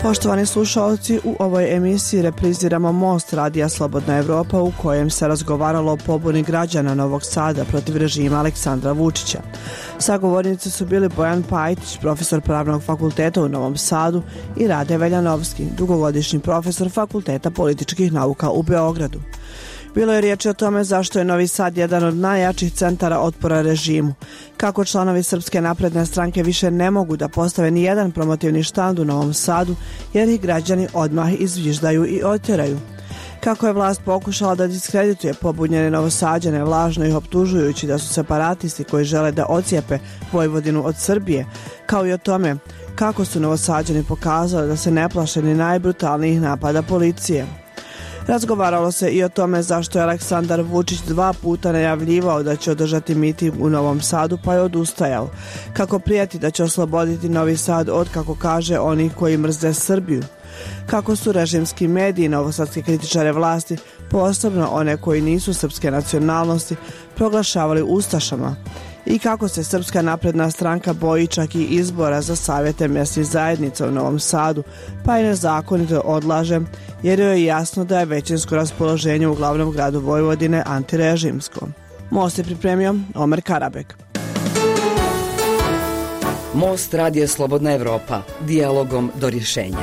Poštovani slušalci, u ovoj emisiji repriziramo Most radija Slobodna Evropa u kojem se razgovaralo o pobuni građana Novog Sada protiv režima Aleksandra Vučića. Sagovornici su bili Bojan Pajtić, profesor Pravnog fakulteta u Novom Sadu, i Rade Veljanovski, dugogodišnji profesor Fakulteta političkih nauka u Beogradu. Bilo je riječi o tome zašto je Novi Sad jedan od najjačih centara otpora režimu, kako članovi Srpske napredne stranke više ne mogu da postave ni jedan promotivni štand u Novom Sadu jer ih građani odmah izviždaju i otjeraju. Kako je vlast pokušala da diskredituje pobunjene Novosađane, lažno ih optužujući da su separatisti koji žele da ocijepe Vojvodinu od Srbije, kao i o tome kako su Novosađani pokazali da se ne plaše ni najbrutalnijih napada policije. Razgovaralo se i o tome zašto je Aleksandar Vučić 2 puta najavljivao da će održati miting u Novom Sadu pa je odustajao, kako prijeti da će osloboditi Novi Sad od, kako kaže, onih koji mrze Srbiju, kako su režimski mediji novosadske kritičare vlasti, posebno one koji nisu srpske nacionalnosti, proglašavali ustašama, i kako se Srpska napredna stranka boji čak i izbora za savjete mjesnih zajednica u Novom Sadu, pa i nezakonito odlaže, jer joj je jasno da je većinsko raspoloženje u glavnom gradu Vojvodine antirežimsko. Most je pripremio Omer Karabek. Most radija Slobodna Evropa, dijalogom do rješenja.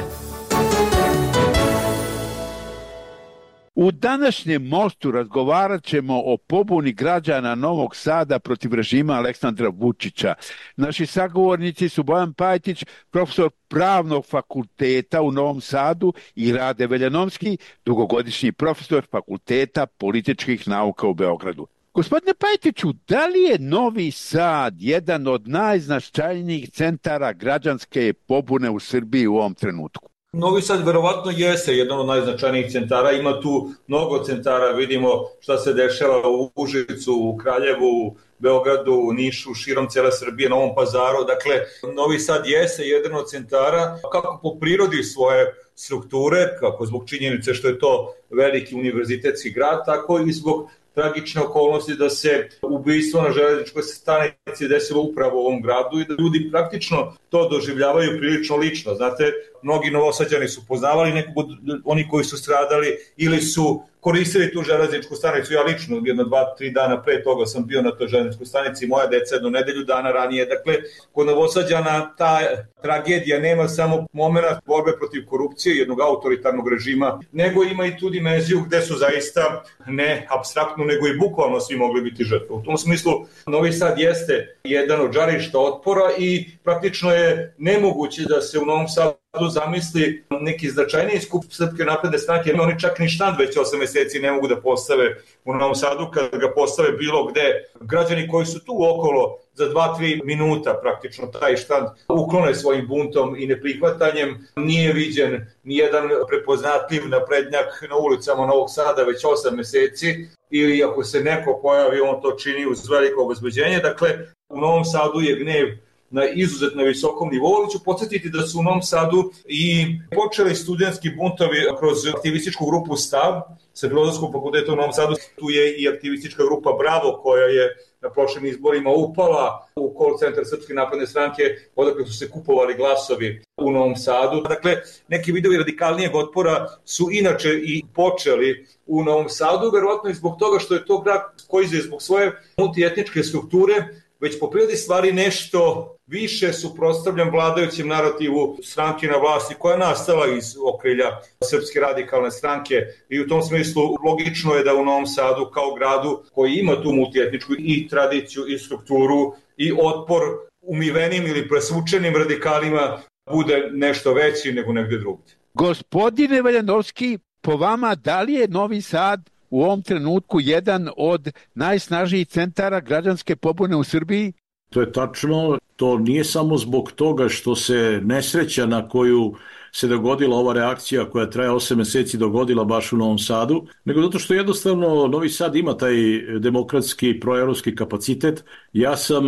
U današnjem Mostu razgovarat ćemo o pobuni građana Novog Sada protiv režima Aleksandra Vučića. Naši sagovornici su Bojan Pajtić, profesor Pravnog fakulteta u Novom Sadu, i Rade Veljanovski, dugogodišnji profesor Fakulteta političkih nauka u Beogradu. Gospodine Pajtiću, da li je Novi Sad jedan od najznačajnijih centara građanske pobune u Srbiji u ovom trenutku? Novi Sad verovatno jeste jedan od najznačajnijih centara, ima tu mnogo centara, vidimo šta se dešava u Užicu, u Kraljevu, Beogradu, Nišu, širom cijele Srbije, Novom Pazaru. Dakle, Novi Sad jeste jedan od centara, kako po prirodi svoje strukture, kako zbog činjenice što je to veliki univerzitetski grad, tako i zbog tragične okolnosti da se ubistvo na železničkoj stanici desilo upravo u ovom gradu i da ljudi praktično to doživljavaju prilično lično. Znate, mnogi Novosađani su poznavali nekog od oni koji su stradali ili su koristili tu železničku stanicu. Ja lično 1, 2, 3 dana pre toga sam bio na toj železničkoj stanici, moja deca jedno nedelju dana ranije. Dakle, kod Novosađana ta tragedija nema samo moment borbe protiv korupcije, jednog autoritarnog režima, nego ima i tu dimenziju gde su zaista ne apstraktno, nego i bukvalno svi mogli biti žrtve. U tom smislu Novi Sad jeste jedan od žarišta otpora i praktično je nemoguće da se u Novom Sadu zamisli neki značajniji skup Srpske napredne stranke, jer oni čak ni štand već 8 meseci ne mogu da postave u Novom Sadu. Kad ga postave bilo gde, građani koji su tu okolo za 2-3 minuta praktično taj štand uklone svojim buntom i neprihvatanjem. Nije viđen nijedan prepoznatljiv naprednjak na ulicama Novog Sada već 8 meseci, ili ako se neko pojavi, on to čini uz veliko obezbeđenje. Dakle, u Novom Sadu je gnev na izuzetno visokom nivou. Ću podsjetiti da su u Novom Sadu i počeli studentski buntovi kroz aktivističku grupu Stav sa Filozofskog fakulteta u Novom Sadu. Tu je i aktivistička grupa Bravo, koja je na prošlim izborima upala u call centar Srpske napredne stranke, odakle su se kupovali glasovi u Novom Sadu. Dakle, neki vidovi radikalnijeg otpora su inače i počeli u Novom Sadu, verovatno i zbog toga što je to grad koji je zbog svoje multietničke strukture već po prirodi stvari nešto više suprotstavljan vladajućem narativu stranke na vlasti, koja je nastala iz okrilja Srpske radikalne stranke, i u tom smislu logično je da u Novom Sadu kao gradu koji ima tu multietničku i tradiciju i strukturu i otpor umivenim ili presvučenim radikalima bude nešto veći nego negde drugdje. Gospodine Veljanovski, po vama, da li je Novi Sad u ovom trenutku jedan od najsnažnijih centara građanske pobune u Srbiji? To je tačno. To nije samo zbog toga što se nesreća na koju se dogodila ova reakcija koja traje 8 meseci dogodila baš u Novom Sadu, nego zato što jednostavno Novi Sad ima taj demokratski proevropski kapacitet. Ja sam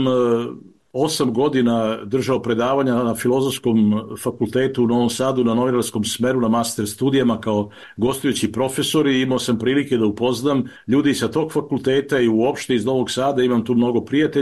8 godina držao predavanja na Filozofskom fakultetu u Novom Sadu na novinarskom smeru na master studijama kao gostujući profesor i imao sam prilike da upoznam ljudi sa tog fakulteta i uopšte iz Novog Sada, imam tu mnogo prijatelja.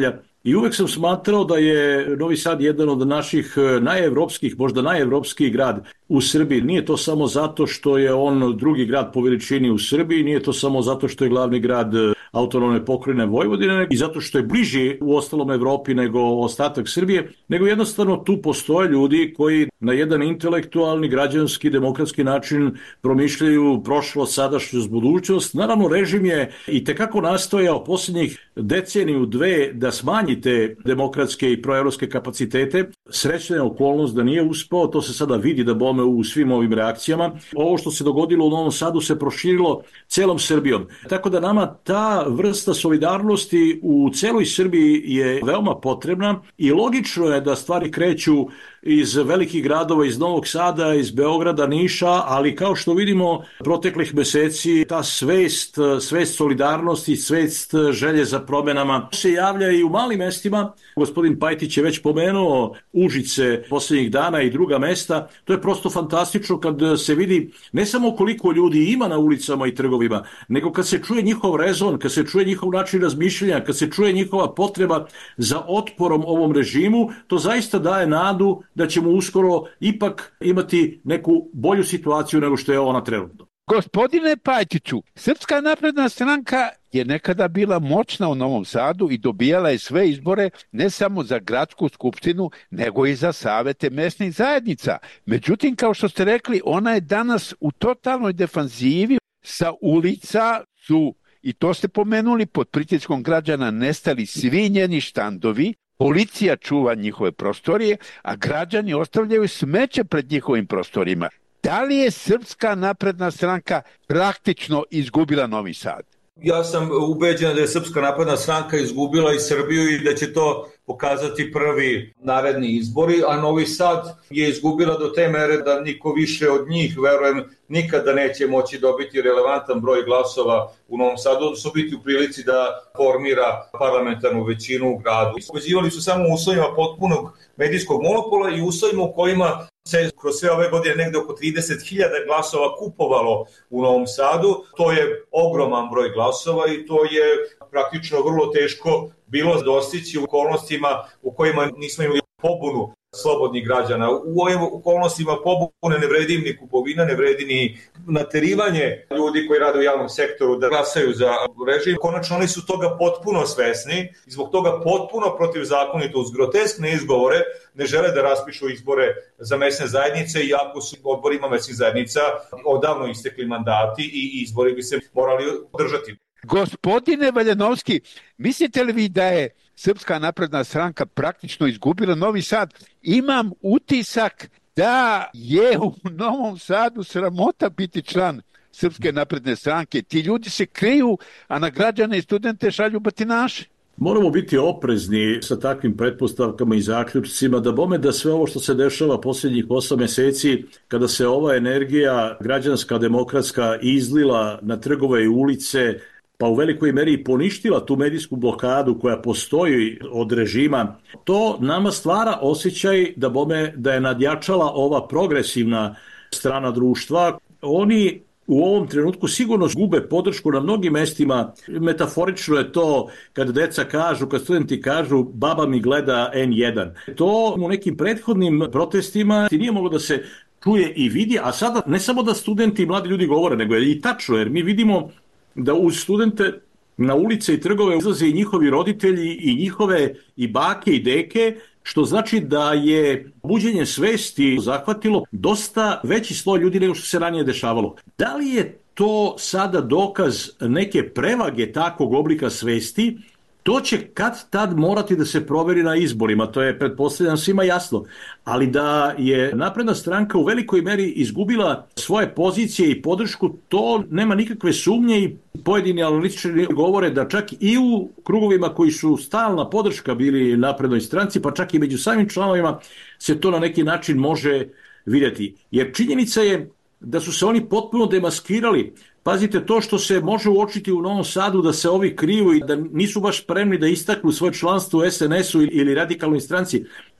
I uvek sam smatrao da je Novi Sad jedan od naših najevropskih, možda najevropskiji grad u Srbiji. Nije to samo zato što je on drugi grad po veličini u Srbiji, nije to samo zato što je glavni grad autonomne pokrajine Vojvodine i zato što je bliži u ostalom Evropi nego ostatak Srbije, nego jednostavno tu postoje ljudi koji na jedan intelektualni, građanski, demokratski način promišljaju prošlost, sadašnjost, budućnost. Naravno, režim je i tekako nastojao posljednjih deceniju, dve da smanji te demokratske i proevropske kapacitete. Srećna je okolnost da nije uspeo, to se sada vidi da bome u svim ovim reakcijama. Ovo što se dogodilo u Novom Sadu se proširilo celom Srbijom. Tako da nama ta vrsta solidarnosti u celoj Srbiji je veoma potrebna i logično je da stvari kreću iz velikih gradova, iz Novog Sada, iz Beograda, Niša, ali kao što vidimo proteklih meseci, ta svest solidarnosti, svest želje za promenama se javlja i u malim mestima. Gospodin Pajtić je već pomenuo Užice poslednjih dana i druga mesta. To je prosto fantastično kad se vidi ne samo koliko ljudi ima na ulicama i trgovima, nego kad se čuje njihov rezon, kad se čuje njihov način razmišljanja, kad se čuje njihova potreba za otporom ovom režimu, to zaista daje nadu da ćemo uskoro ipak imati neku bolju situaciju nego što je ona trenutno. Gospodine Pajtiću, Srpska napredna stranka je nekada bila moćna u Novom Sadu i dobijala je sve izbore ne samo za gradsku skupštinu, nego i za savete mesnih zajednica. Međutim, kao što ste rekli, ona je danas u totalnoj defanzivi. Sa ulica su, i to ste pomenuli, pod pritiskom građana nestali svi njeni štandovi, policija čuva njihove prostorije, a građani ostavljaju smeće pred njihovim prostorima. Da li je Srpska napredna stranka praktično izgubila Novi Sad? Ja sam ubeđen da je Srpska napredna stranka izgubila i Srbiju i da će to pokazati prvi naredni izbori, a Novi Sad je izgubila do te mere da niko više od njih, verujem, nikada neće moći dobiti relevantan broj glasova u Novom Sadu, odnosno biti u prilici da formira parlamentarnu većinu u gradu. Povezivali su samo u uslovima potpunog medijskog monopola i uslovima u kojima se kroz sve ove godine negde oko 30.000 glasova kupovalo u Novom Sadu. To je ogroman broj glasova i to je praktično vrlo teško bilo dostići u okolnostima u kojima nismo imali pobunu slobodnih građana. U ovim okolnostima pobune ne vredi ni kupovina, ne vredi ni naterivanje ljudi koji rade u javnom sektoru da glasaju za režim. Konačno oni su toga potpuno svesni i zbog toga potpuno protivzakonito uz groteskne izgovore ne žele da raspišu izbore za mesne zajednice, iako su odborima mesnih zajednica odavno istekli mandati i izbori bi se morali održati. Gospodine Valjanovski, mislite li vi da je Srpska napredna stranka praktično izgubila Novi Sad? Imam utisak da je u Novom Sadu sramota biti član Srpske napredne stranke. Ti ljudi se kriju, a na građane i studente šalju batinaše. Moramo biti oprezni sa takvim pretpostavkama i zaključcima, da bome da sve ovo što se dešava posljednjih 8 meseci, kada se ova energija građanska, demokratska izlila na trgove i ulice, pa u velikoj meri poništila tu medijsku blokadu koja postoji od režima, to nama stvara osjećaj da bome da je nadjačala ova progresivna strana društva. Oni u ovom trenutku sigurno gube podršku na mnogim mestima. Metaforično je to kad deca kažu, kad studenti kažu baba mi gleda N1. To u nekim prethodnim protestima nije moglo da se čuje i vidi, a sada ne samo da studenti i mladi ljudi govore, nego je i tačno, jer mi vidimo da uz studente na ulice i trgove izlaze i njihovi roditelji i njihove i bake i deke, što znači da je buđenje svesti zahvatilo dosta veći sloj ljudi nego što se ranije dešavalo. Da li je to sada dokaz neke prevage takvog oblika svesti? To će kad tad morati da se proveri na izborima, to je pretpostavljam svima jasno, ali da je napredna stranka u velikoj meri izgubila svoje pozicije i podršku, to nema nikakve sumnje i pojedini analitičari govore da čak i u krugovima koji su stalna podrška bili naprednoj stranci, pa čak i među samim članovima se to na neki način može vidjeti. Jer činjenica je da su se oni potpuno demaskirali. Pazite, to što se može uočiti u Novom Sadu da se ovi kriju i da nisu baš spremni da istaknu svoje članstvo u SNS-u ili radikalnoj stranci,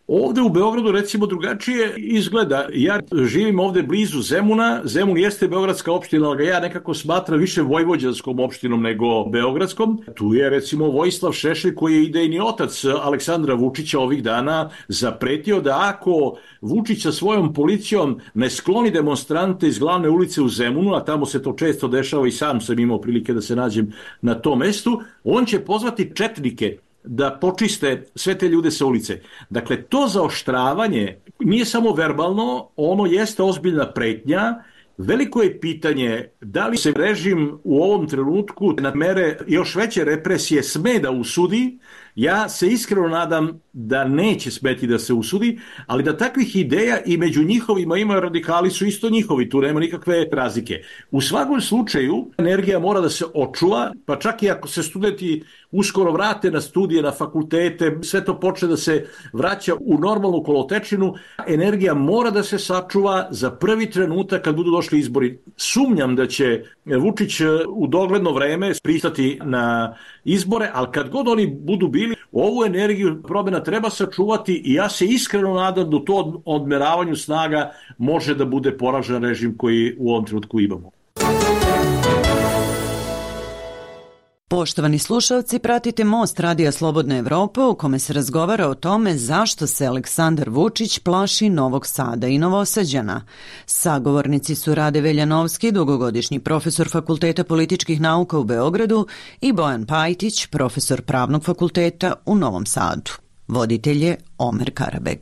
Ovde u Beogradu recimo drugačije izgleda. Ja živim ovde blizu Zemuna. Zemun jeste beogradska opština, ali ga ja nekako smatram više vojvođanskom opštinom nego beogradskom. Tu je recimo Vojislav Šešelj, koji je idejni otac Aleksandra Vučića, ovih dana zapretio da ako Vučić sa svojom policijom ne skloni demonstrante iz glavne ulice u Zemunu, a tamo se to često dešava i sam sam imao prilike da se nađem na tom mestu, on će pozvati četnike da počiste sve te ljude sa ulice. Dakle, to zaoštravanje nije samo verbalno, ono jeste ozbiljna pretnja. Veliko je pitanje da li se režim u ovom trenutku na mere još veće represije sme da usudi. Ja se iskreno nadam da neće smeti da se usudi, ali da takvih ideja i među njihovima ima, radikali su isto njihovi, tu nema nikakve razlike. U svakom slučaju energija mora da se očuva, pa čak i ako se studenti uskoro vrate na studije, na fakultete, sve to počne da se vraća u normalnu kolotečinu, energija mora da se sačuva za prvi trenutak kad budu došli izbori. Sumnjam da će Vučić u dogledno vreme pristati na izbore, ali kad god oni budu bili, ovu energiju promena treba sačuvati i ja se iskreno nadam da u to odmeravanju snaga može da bude poražen režim koji u ovom trenutku imamo. Poštovani slušalci, pratite Most Radija Slobodna Evropa u kome se razgovara o tome zašto se Aleksandar Vučić plaši Novog Sada i Novosađana. Sagovornici su Rade Veljanovski, dugogodišnji profesor Fakulteta političkih nauka u Beogradu, i Bojan Pajtić, profesor Pravnog fakulteta u Novom Sadu. Voditelj je Omer Karabeg.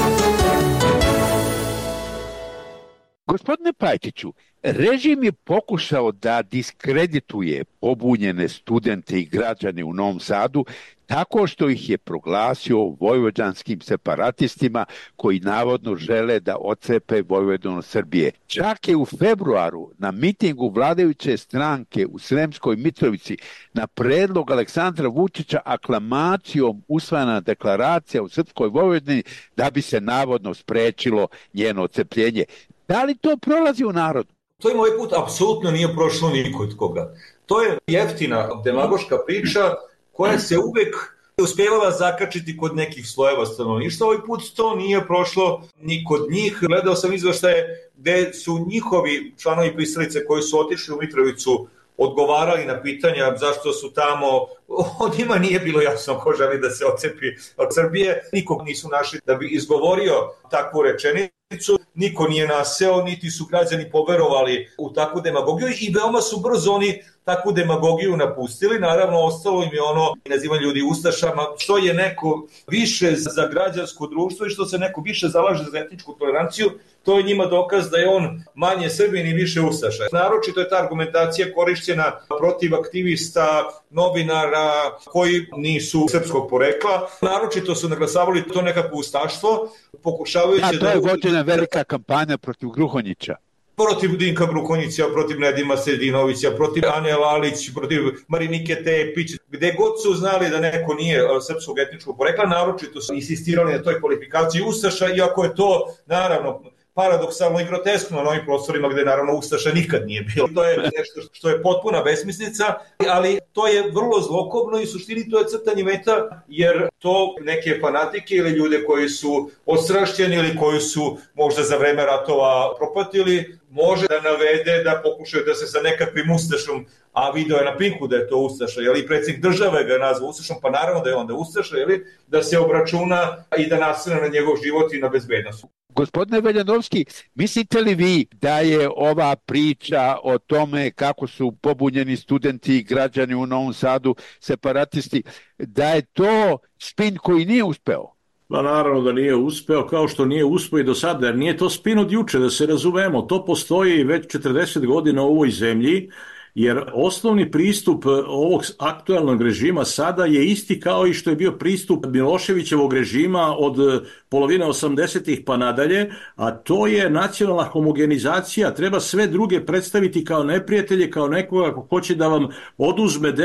Gospodine Pajtiću, režim je pokušao da diskredituje pobunjene studente i građane u Novom Sadu tako što ih je proglasio vojvođanskim separatistima koji navodno žele da otcepe Vojvodinu od Srbije. Čak je u februaru na mitingu vladajuće stranke u Sremskoj Mitrovici na predlog Aleksandra Vučića aklamacijom usvojena deklaracija u Srpskoj Vojvodini da bi se navodno sprečilo njeno otcepljenje. Da li to prolazi u narodu? To im ovaj put apsolutno nije prošlo nikoga. To je jeftina demagoška priča koja se uvek uspevala zakačiti kod nekih slojeva stanovništva. Ovaj put to nije prošlo ni kod njih. Gledao sam izveštaje gde su njihovi članovi pristalice koji su otišli u Mitrovicu odgovarali na pitanja zašto su tamo. Od njima nije bilo jasno ko želi da se otcepi od Srbije. Nikog nisu našli da bi izgovorio takvu rečenicu. Niko nije naseo, niti su građani poverovali u takvu demagogiju i veoma su brzo oni takvu demagogiju napustili. Naravno, ostalo im je ono nazivanje ljudi ustašama, što je neko više za građansko društvo i što se neko više zalaže za etničku toleranciju, to je njima dokaz da je on manje Srbin i više ustaša. Naročito je ta argumentacija korišćena protiv aktivista, novinara koji nisu srpskog porekla. Naročito su naglasavali to nekako ustaštvo, pokušavajući to je vođena velika kampanja protiv Gruhonjića. Protiv Dinka Brukonjića, protiv Nedima Sedinovića, protiv Ane Lalić, protiv Marinike Tepić, gde god su znali da neko nije srpskog etničkog porekla, naročito su insistirali na toj kvalifikaciji ustaša, iako je to, naravno, paradoksalno i groteskno na ovim prostorima gde naravno ustaša nikad nije bilo. To je nešto što je potpuna besmislica, ali to je vrlo zlokobno i u suštini to je crtanje meta, jer to neke fanatike ili ljude koji su odstrašćeni ili koji su možda za vreme ratova propatili, može da navede da pokušaju da se sa nekakvim ustašom, a video je na Pinku da je to ustaša, i predsjednik države ga je nazvao ustašom, pa naravno da je onda ustaša, da se obračuna i da nasrne na njegov život i na bezbednost. Gospodine Veljanovski, mislite li vi da je ova priča o tome kako su pobunjeni studenti i građani u Novom Sadu separatisti, da je to spin koji nije uspeo? Pa naravno da nije uspeo, kao što nije uspeo i do sada, jer nije to spin od juče, da se razumemo. To postoji već 40 godina u ovoj zemlji, jer osnovni pristup ovog aktualnog režima sada je isti kao i što je bio pristup Miloševićevog režima od polovine 80-ih pa nadalje, a to je nacionalna homogenizacija. Treba sve druge predstaviti kao neprijatelje, kao nekoga ko hoće da vam oduzme deo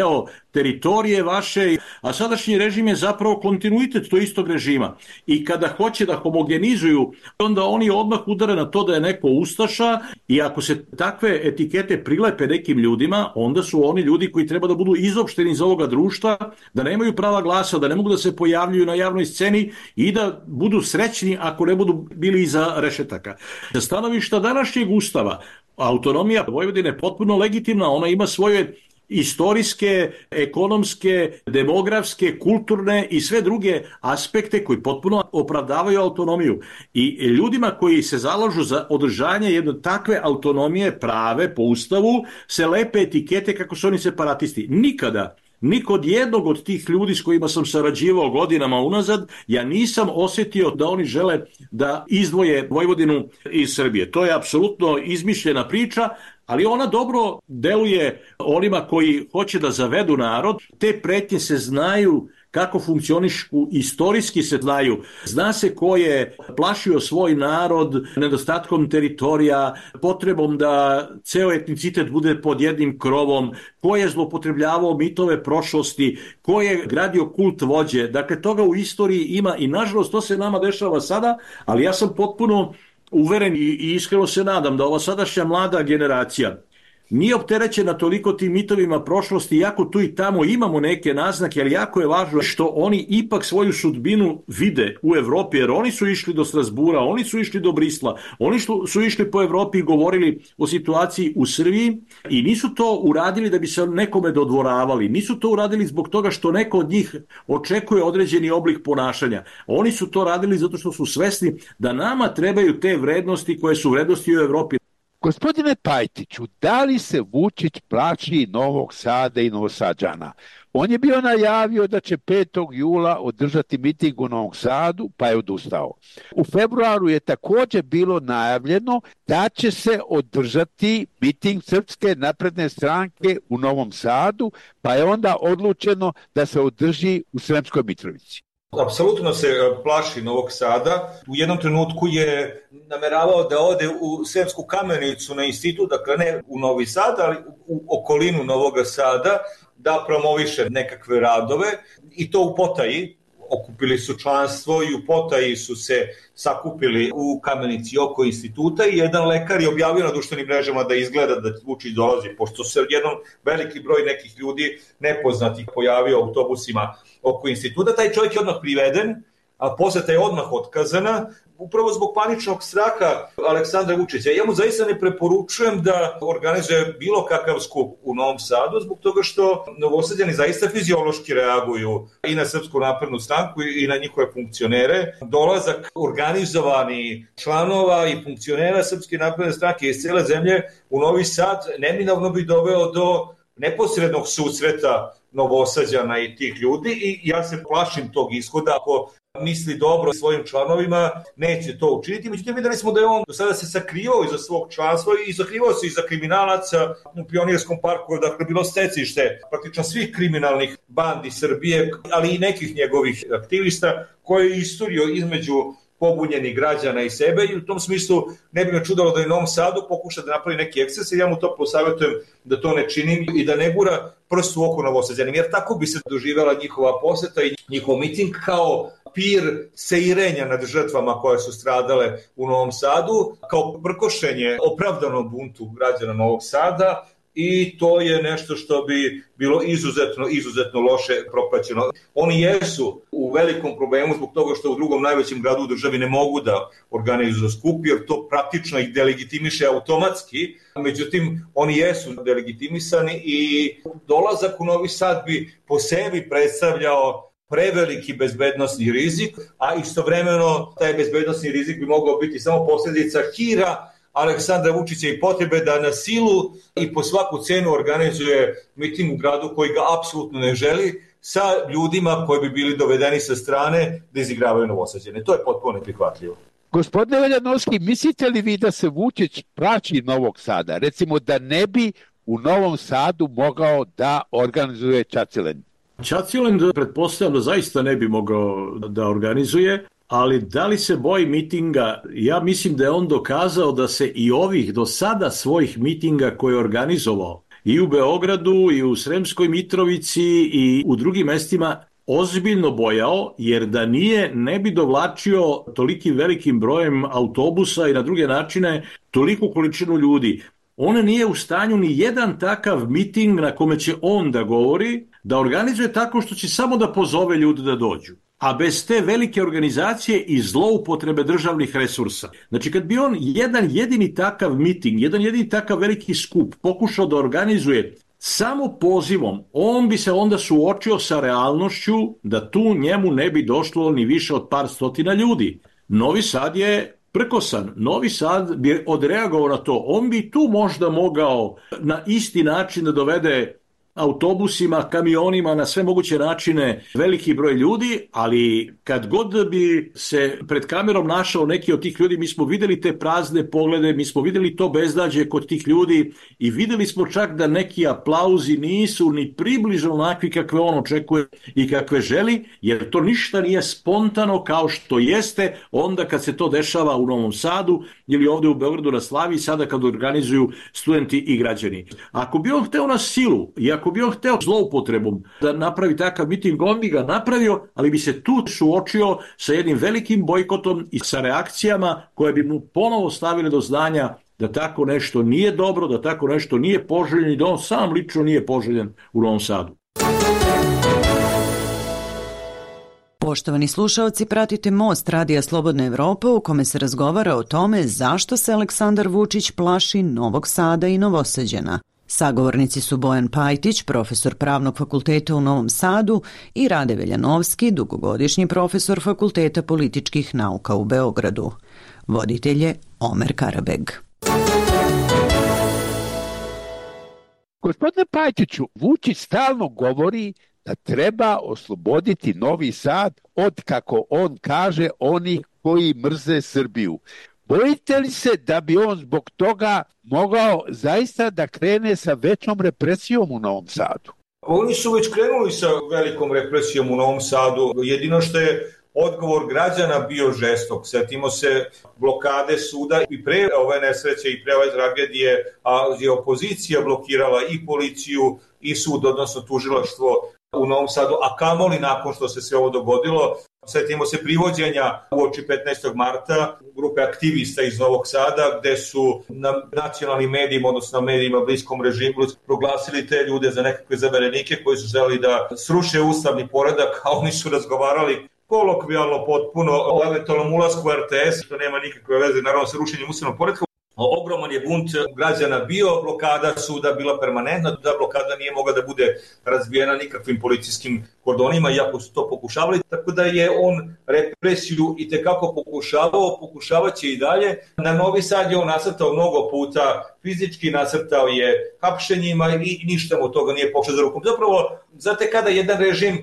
teritorije vaše, a sadašnji režim je zapravo kontinuitet tog istog režima. I kada hoće da homogenizuju, onda oni odmah udare na to da je neko ustaša i ako se takve etikete prilepe nekim ljudima, onda su oni ljudi koji treba da budu izopšteni iz ovoga društva, da nemaju prava glasa, da ne mogu da se pojavljuju na javnoj sceni i da budu srećni ako ne budu bili iza rešetaka. Sa stanovišta današnjeg ustava, autonomija Vojvodine je potpuno legitimna, ona ima svoje istorijske, ekonomske, demografske, kulturne i sve druge aspekte koji potpuno opravdavaju autonomiju. I ljudima koji se zalažu za održanje jedne takve autonomije prave po ustavu se lepe etikete kako su oni separatisti. Nikada ni kod jednog od tih ljudi s kojima sam sarađivao godinama unazad, ja nisam osetio da oni žele da izdvoje Vojvodinu iz Srbije. To je apsolutno izmišljena priča, ali ona dobro deluje onima koji hoće da zavedu narod. Te pretnje se znaju kako funkcionišu, istorijski se znaju. Zna se ko je plašio svoj narod nedostatkom teritorija, potrebom da ceo etnicitet bude pod jednim krovom, ko je zloupotrebljavao mitove prošlosti, ko je gradio kult vođe. Dakle, toga u istoriji ima i nažalost to se nama dešava sada, ali ja sam potpuno uveren i iskreno se nadam da ova sadašnja mlada generacija nije opterećena toliko tim mitovima prošlosti, iako tu i tamo imamo neke naznake, ali jako je važno što oni ipak svoju sudbinu vide u Evropi, jer oni su išli do Strasbura, oni su išli do Brisla, oni su išli po Evropi i govorili o situaciji u Srbiji i nisu to uradili da bi se nekome dodvoravali, nisu to uradili zbog toga što neko od njih očekuje određeni oblik ponašanja. Oni su to radili zato što su svesni da nama trebaju te vrednosti koje su vrednosti u Evropi. Gospodine Pajtiću, da li se Vučić plaši Novog Sada i Novosađana? On je bio najavio da će 5. jula održati miting u Novom Sadu, pa je odustao. U februaru je također bilo najavljeno da će se održati miting Srpske napredne stranke u Novom Sadu, pa je onda odlučeno da se održi u Sremskoj Mitrovici. Apsolutno se plaši Novog Sada. U jednom trenutku je nameravao da ode u Sremsku Kamenicu na institut, dakle ne u Novi Sad, ali u okolinu Novog Sada, da promoviše nekakve radove i to u potaji. Okupili su članstvo i u potaji su se sakupili u Kamenici oko instituta i jedan lekar je objavio na društvenim mrežama da izgleda da Vučić dolazi, pošto se jednom veliki broj nekih ljudi nepoznatih pojavio autobusima oko instituta. Taj čovjek je odmah priveden, a poseta je odmah otkazana, upravo zbog paničnog straha Aleksandra Vučića. Ja mu zaista ne preporučujem da organizuje bilo kakav skup u Novom Sadu, zbog toga što Novosađani zaista fiziološki reaguju i na Srpsku naprednu stranku i na njihove funkcionere. Dolazak organizovani članova i funkcionera Srpske napredne stranke iz cele zemlje u Novi Sad neminovno bi doveo do neposrednog susreta Novosađana i tih ljudi i ja se plašim tog ishoda. Ako misli dobro svojim članovima, neće to učiniti. Međutim, videli smo da je on do sada se sakrivao iza svog članstva i sakrivao se iza kriminalaca u Pionirskom parku, dakle bilo stecište praktično svih kriminalnih bandi Srbije, ali i nekih njegovih aktivista koje je isturio između pobunjenih građana i sebe i u tom smislu ne bi me čudalo da je u Novom Sadu pokuša da napravi neki eksces i ja mu to posavjetujem da to ne čini i da ne gura prst u oko Novosađanima, jer tako bi se doživjela njihova poseta i njihov miting kao pir seirenja nad žrtvama koje su stradale u Novom Sadu, kao prkošenje opravdanom buntu građana Novog Sada i to je nešto što bi bilo izuzetno loše propraćeno. Oni jesu u velikom problemu zbog toga što u drugom najvećem gradu u državi ne mogu da organizuju skup, jer to praktično ih delegitimiše automatski. Međutim, oni jesu delegitimisani i dolazak u Novi Sad bi po sebi predstavljao preveliki bezbednosni rizik, a istovremeno taj bezbednosni rizik bi mogao biti samo posljedica hira Aleksandra Vučića i potrebe da na silu i po svaku cenu organizuje miting u gradu koji ga apsolutno ne želi, sa ljudima koji bi bili dovedeni sa strane da izigravaju Novosađane. To je potpuno neprihvatljivo. Gospodine Veljanovski, mislite li vi da se Vučić plaši Novog Sada? Recimo da ne bi u Novom Sadu mogao da organizuje Čacilen? Čacilen pretpostavljam da zaista ne bi mogao da organizuje, ali da li se boji mitinga? Ja mislim da je on dokazao da se i ovih do sada svojih mitinga koje je organizovao i u Beogradu i u Sremskoj Mitrovici i u drugim mestima ozbiljno bojao, jer da nije, ne bi dovlačio tolikim velikim brojem autobusa i na druge načine toliku količinu ljudi. On nije u stanju ni jedan takav miting na kome će on da govori, da organizuje tako što će samo da pozove ljude da dođu. A bez te velike organizacije i zloupotrebe državnih resursa. Znači, kad bi on jedan jedini takav miting, jedan jedini takav veliki skup pokušao da organizuje samo pozivom, on bi se onda suočio sa realnošću da tu njemu ne bi došlo ni više od par stotina ljudi. Novi Sad je prkosan. Novi Sad bi odreagovao na to. On bi tu možda mogao na isti način da dovede autobusima, kamionima, na sve moguće načine veliki broj ljudi, ali kad god bi se pred kamerom našao neki od tih ljudi, mi smo videli te prazne poglede, mi smo videli to beznađe kod tih ljudi i videli smo čak da neki aplauzi nisu ni približno onakvi kakve on očekuje i kakve želi, jer to ništa nije spontano kao što jeste onda kad se to dešava u Novom Sadu ili ovde u Beogradu na Slaviji, sada kad organizuju studenti i građani. Ako bi on hteo na silu i ako bi on hteo zloupotrebom da napravi takav miting, on bi ga napravio, ali bi se tu suočio sa jednim velikim bojkotom i sa reakcijama koje bi mu ponovo stavile do znanja da tako nešto nije dobro, da tako nešto nije poželjeno i da on sam lično nije poželjen u Novom Sadu. Poštovani slušaoci, pratite Most Radija Slobodna Evropa u kome se razgovara o tome zašto se Aleksandar Vučić plaši Novog Sada i Novosađana. Sagovornici su Bojan Pajtić, profesor Pravnog fakulteta u Novom Sadu, i Rade Veljanovski, dugogodišnji profesor Fakulteta političkih nauka u Beogradu. Voditelj je Omer Karabeg. Gospodine Pajtiću, Vučić stalno govori da treba osloboditi Novi Sad od, kako on kaže, onih koji mrze Srbiju. Bojite li se da bi on zbog toga mogao zaista da krene sa većom represijom u Novom Sadu? Oni su već krenuli sa velikom represijom u Novom Sadu. Jedino što je odgovor građana bio žestok. Sjetimo se blokade suda i pre ove nesreće i pre ove tragedije, a je opozicija blokirala i policiju i sud, odnosno tužilaštvo u Novom Sadu, a kamoli nakon što se sve ovo dogodilo. Sjetimo se privođenja uoči 15. marta grupe aktivista iz Novog Sada, gde su na nacionalnim medijima, odnosno na medijima bliskom režimu, proglasili te ljude za nekakve zaverenike koji su želeli da sruše ustavni poredak, a oni su razgovarali kolokvijalno potpuno o eventualnom ulasku u RTS, što nema nikakve veze naravno sa rušenjem ustavnog poretka. Ogroman je bunt građana bio, blokada suda bila permanentna, da blokada nije mogla da bude razbijena nikakvim policijskim kordonima, iako su to pokušavali, tako da je on represiju i tekako pokušavaće i dalje. Na Novi Sad je on nasrtao mnogo puta, fizički nasrtao je hapšenjima i ništa mu toga nije pošao za rukom. Zapravo, znate, kada jedan režim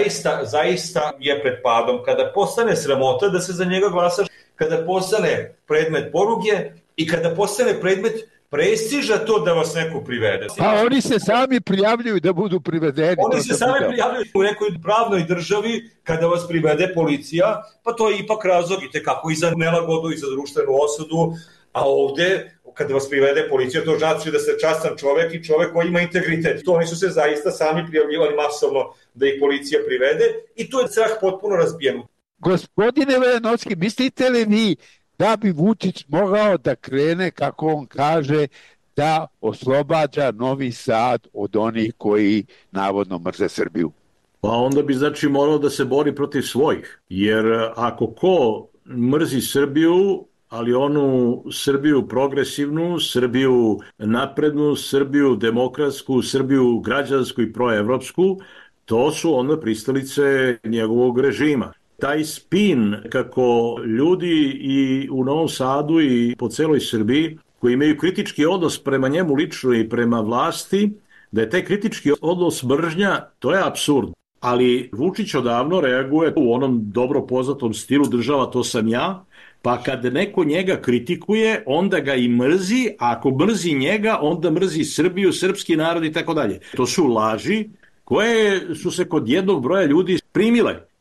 zaista je pred padom, kada postane sramota da se za njega glasaš, kada postane predmet poruge, i kada postane predmet prestiža to da vas neko privede. Pa oni se sami prijavljuju da budu privedeni. Oni se sami prijavljuju u nekoj pravnoj državi kada vas privede policija, pa to je ipak razlog i tekako i za nelagodu i za društvenu osudu, a ovde kada vas privede policija, to znači da ste častan čovek i čovek koji ima integritet. To oni su se zaista sami prijavljivali masovno da ih policija privede i tu je strah potpuno razbijen. Gospodine Veljanovski, mislite li vi da bi Vučić mogao da krene, kako on kaže, da oslobađa Novi Sad od onih koji navodno mrze Srbiju? Pa onda bi znači morao da se bori protiv svojih, jer ako ko mrzi Srbiju, ali onu Srbiju progresivnu, Srbiju naprednu, Srbiju demokratsku, Srbiju građansku i proevropsku, to su onda pristalice njegovog režima. Taj spin kako ljudi i u Novom Sadu i po celoj Srbiji koji imaju kritički odnos prema njemu lično i prema vlasti, da je taj kritički odnos mržnja, to je apsurd. Ali Vučić odavno reaguje u onom dobro poznatom stilu država to sam ja, pa kad neko njega kritikuje, onda ga i mrzi, a ako mrzi njega, onda mrzi Srbiju, srpski narod i tako dalje. To su laži koje su se kod jednog broja ljudi primile.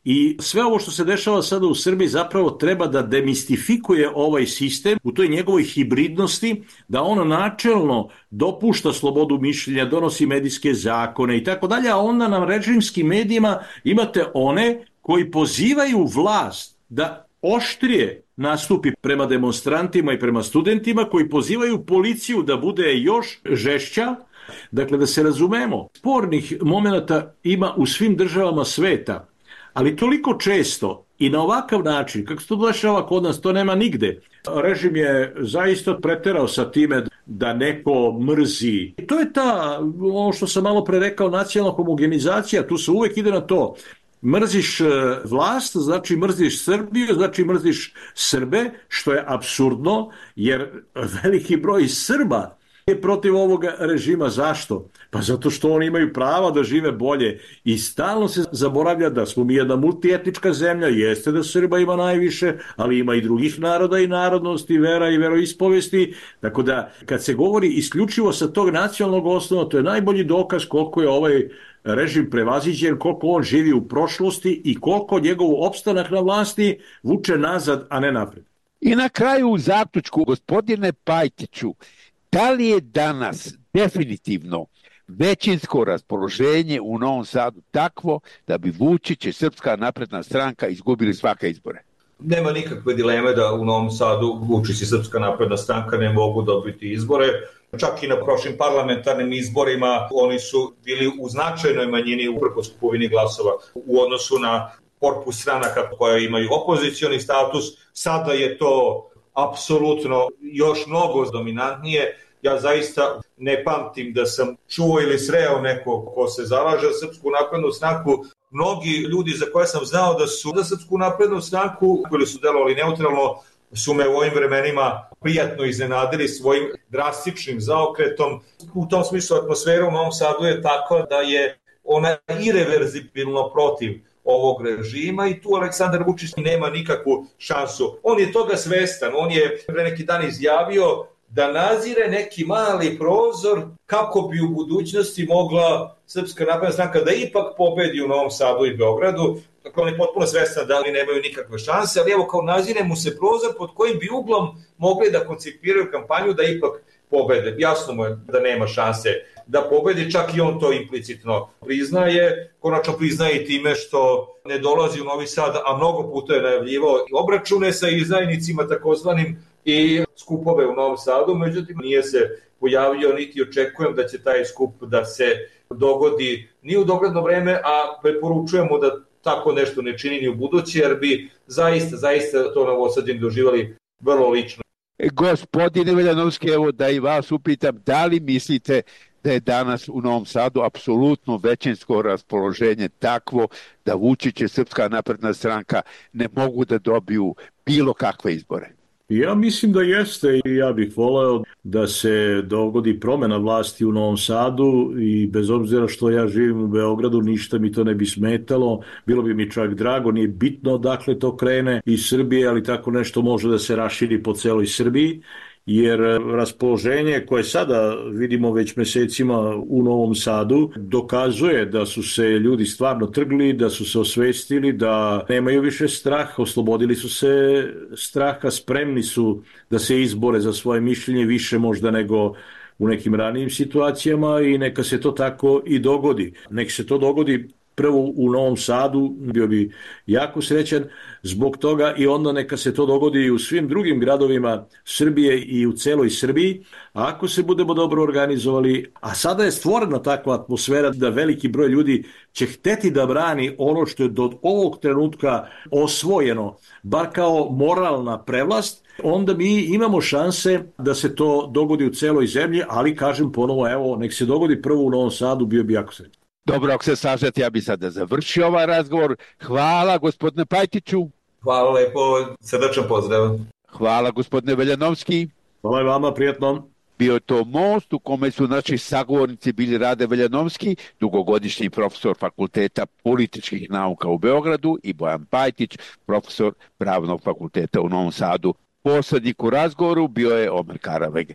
I sve ovo što se dešava sada u Srbiji zapravo treba da demistifikuje ovaj sistem u toj njegovoj hibridnosti, da on načelno dopušta slobodu mišljenja, donosi medijske zakone i tako dalje, a onda na režimskim medijima imate one koji pozivaju vlast da oštrije nastupi prema demonstrantima i prema studentima, koji pozivaju policiju da bude još žešća. Dakle, da se razumemo, spornih momenata ima u svim državama sveta, ali toliko često i na ovakav način, kako se to dešava kod nas, to nema nigde. Režim je zaista preterao sa time da neko mrzi. To je ono što sam malo pre rekao, nacionalna homogenizacija, tu se uvek ide na to. Mrziš vlast, znači mrziš Srbiju, znači mrziš Srbe, što je apsurdno, jer veliki broj Srba je protiv ovog režima. Zašto? Pa zato što oni imaju prava da žive bolje i stalno se zaboravlja da smo mi jedna multietnička zemlja, jeste da Srba ima najviše, ali ima i drugih naroda i narodnosti, vera i veroispovesti, tako da kad se govori isključivo sa tog nacionalnog osnova, to je najbolji dokaz koliko je ovaj režim prevaziđen, koliko on živi u prošlosti i koliko njegov opstanak na vlasti vuče nazad, a ne napred. I na kraju u zaključku, gospodine Pajtiću, da li je danas definitivno većinsko raspoloženje u Novom Sadu takvo da bi Vučić i Srpska napredna stranka izgubili svake izbore? Nema nikakve dileme da u Novom Sadu Vučić i Srpska napredna stranka ne mogu dobiti izbore. Čak i na prošlim parlamentarnim izborima oni su bili u značajnoj manjini uprkos kupovini glasova u odnosu na korpus stranaka koje imaju opozicioni status. Sada je to apsolutno još mnogo dominantnije. Ja zaista ne pamtim da sam čuo ili sreo neko ko se zalaže za Srpsku naprednu stranku. Mnogi ljudi za koje sam znao da su za Srpsku naprednu stranku ili su delovali neutralno su me u ovim vremenima prijatno iznenadili svojim drastičnim zaokretom. U tom smislu atmosfera u Novom Sadu je takva da je ona irreverzibilno protiv ovog režima i tu Aleksandar Vučić nema nikakvu šansu. On je toga svestan, on je pre neki dan izjavio da nazire neki mali prozor kako bi u budućnosti mogla Srpska napredna stranka da ipak pobedi u Novom Sadu i Beogradu. Dakle, on je potpuno svestan da li nemaju nikakve šanse, ali evo kao nazire mu se prozor pod kojim bi uglom mogli da koncipiraju kampanju da ipak pobede. Jasno mu je da nema šanse da pobedi, čak i on to implicitno priznaje. Konačno priznaje i time što ne dolazi u Novi Sad, a mnogo puta je najavljivao obračune sa izdajnicima takozvanim i skupove u Novom Sadu, međutim nije se pojavio niti očekujem da će taj skup da se dogodi ni u dogledno vreme, a preporučujemo da tako nešto ne čini ni u budući, jer bi zaista to Novosađani doživali vrlo lično. Gospodine Veljanovski, evo da i vas upitam, da li mislite da je danas u Novom Sadu apsolutno većinsko raspoloženje takvo da Vučić i Srpska napredna stranka ne mogu da dobiju bilo kakve izbore? Ja mislim da jeste i ja bih voleo da se dogodi promena vlasti u Novom Sadu i bez obzira što ja živim u Beogradu, ništa mi to ne bi smetalo, bilo bi mi čak drago, nije bitno odakle to krene iz Srbije, ali tako nešto može da se raširi po celoj Srbiji, jer raspoloženje koje sada vidimo već mesecima u Novom Sadu dokazuje da su se ljudi stvarno trgli, da su se osvestili, da nemaju više strah, oslobodili su se straha, spremni su da se izbore za svoje mišljenje više možda nego u nekim ranijim situacijama i neka se to tako i dogodi. Nek se to dogodi prvo u Novom Sadu, bio bi jako srećan zbog toga i onda neka se to dogodi i u svim drugim gradovima Srbije i u celoj Srbiji. A ako se budemo dobro organizovali, a sada je stvorena takva atmosfera da veliki broj ljudi će hteti da brani ono što je do ovog trenutka osvojeno, bar kao moralna prevlast, onda mi imamo šanse da se to dogodi u celoj zemlji, ali kažem ponovo, evo, nek se dogodi prvo u Novom Sadu, bio bi jako srećan. Dobro, ako se slažete, ja bih sada završio ovaj razgovor. Hvala, gospodine Pajtiću. Hvala lepo, srdačan pozdrav. Hvala, gospodine Veljanovski. Hvala i vama, prijatno. Bio je to most u kome su naši sagovornici bili Rade Veljanovski, dugogodišnji profesor Fakulteta političkih nauka u Beogradu, i Bojan Pajtić, profesor Pravnog fakulteta u Novom Sadu. Poslednik u razgovoru bio je Omer Karaveg.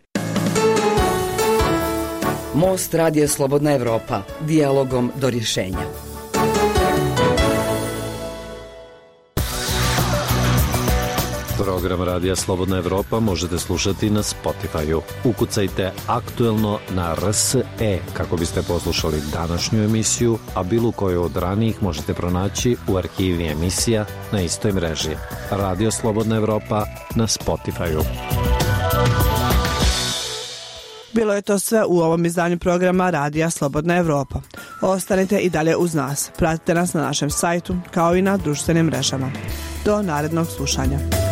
Most Radija Slobodna Evropa. Dijalogom do rješenja. Program Radija Slobodna Evropa možete slušati na Spotify-u. Ukucajte Aktuelno na RSE kako biste poslušali današnju emisiju, a bilo koju od ranijih možete pronaći u arhivi emisija na istoj mreži. Radio Slobodna Evropa na Spotify-u. Bilo je to sve u ovom izdanju programa Radija Slobodna Evropa. Ostanite i dalje uz nas. Pratite nas na našem sajtu kao i na društvenim mrežama. Do narednog slušanja.